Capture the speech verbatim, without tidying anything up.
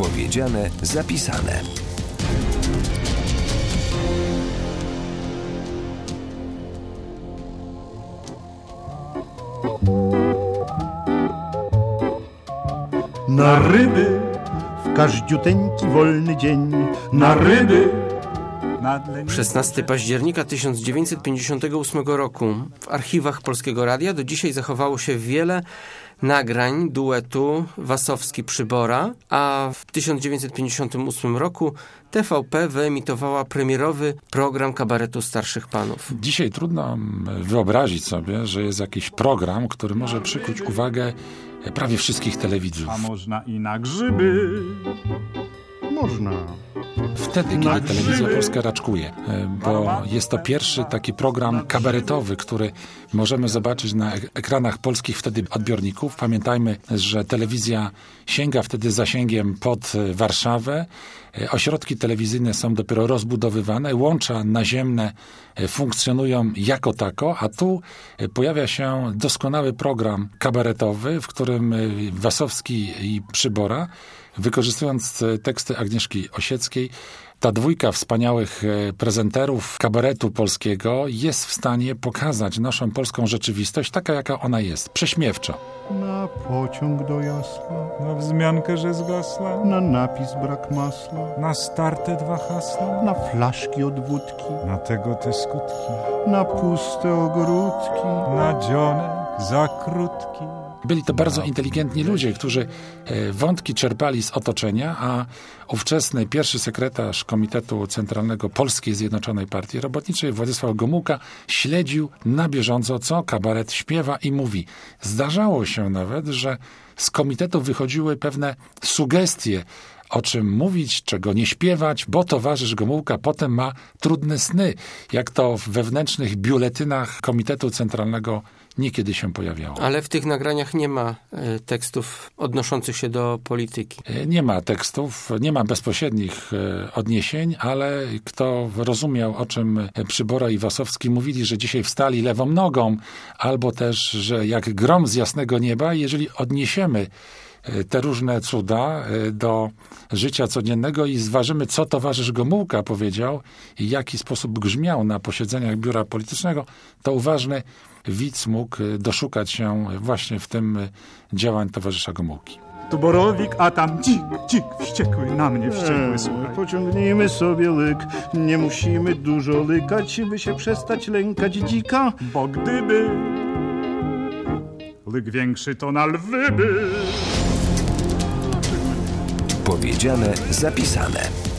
Powiedziane, zapisane. Na ryby w każdziuteńki wolny dzień, na ryby. szesnastego października tysiąc dziewięćset pięćdziesiątego ósmego roku w archiwach Polskiego Radia do dzisiaj zachowało się wiele nagrań duetu Wasowski-Przybora, a w tysiąc dziewięćset pięćdziesiątym ósmym roku T V P wyemitowała premierowy program kabaretu Starszych Panów. Dzisiaj trudno wyobrazić sobie, że jest jakiś program, który może przykuć uwagę prawie wszystkich telewidzów. A można i na grzyby. Można. Wtedy, kiedy telewizja polska raczkuje, bo jest to pierwszy taki program kabaretowy, który możemy zobaczyć na ekranach polskich wtedy odbiorników. Pamiętajmy, że telewizja sięga wtedy zasięgiem pod Warszawę. Ośrodki telewizyjne są dopiero rozbudowywane, łącza naziemne funkcjonują jako tako, a tu pojawia się doskonały program kabaretowy, w którym Wasowski i Przybora, wykorzystując teksty Agnieszki Osieckiej, ta dwójka wspaniałych prezenterów kabaretu polskiego jest w stanie pokazać naszą polską rzeczywistość taka, jaka ona jest, prześmiewczo. Na pociąg do Jasła, na wzmiankę, że zgasła, na napis brak masła, na starte dwa hasła, na flaszki od wódki, na tego te skutki, na puste ogródki, na dzionek za krótki. Byli to bardzo inteligentni ludzie, którzy wątki czerpali z otoczenia, a ówczesny pierwszy sekretarz Komitetu Centralnego Polskiej Zjednoczonej Partii Robotniczej Władysław Gomułka śledził na bieżąco, co kabaret śpiewa i mówi. Zdarzało się nawet, że z komitetu wychodziły pewne sugestie, o czym mówić, czego nie śpiewać, bo towarzysz Gomułka potem ma trudne sny, jak to w wewnętrznych biuletynach Komitetu Centralnego niekiedy się pojawiało. Ale w tych nagraniach nie ma e, tekstów odnoszących się do polityki. Nie ma tekstów, nie ma bezpośrednich e, odniesień, ale kto rozumiał, o czym Przybora i Wasowski mówili, że dzisiaj wstali lewą nogą, albo też, że jak grom z jasnego nieba, jeżeli odniesiemy te różne cuda do życia codziennego i zważymy, co towarzysz Gomułka powiedział i w jaki sposób grzmiał na posiedzeniach biura politycznego, to uważny widz mógł doszukać się właśnie w tym działań towarzysza Gomułki. Tu borowik, a tam dzik, dzik, wściekły, na mnie wściekły, słuchaj. Pociągnijmy sobie lyk, nie musimy dużo lykać, by się przestać lękać dzika. Bo gdyby lyk większy, to na lwy by. Powiedziane, zapisane.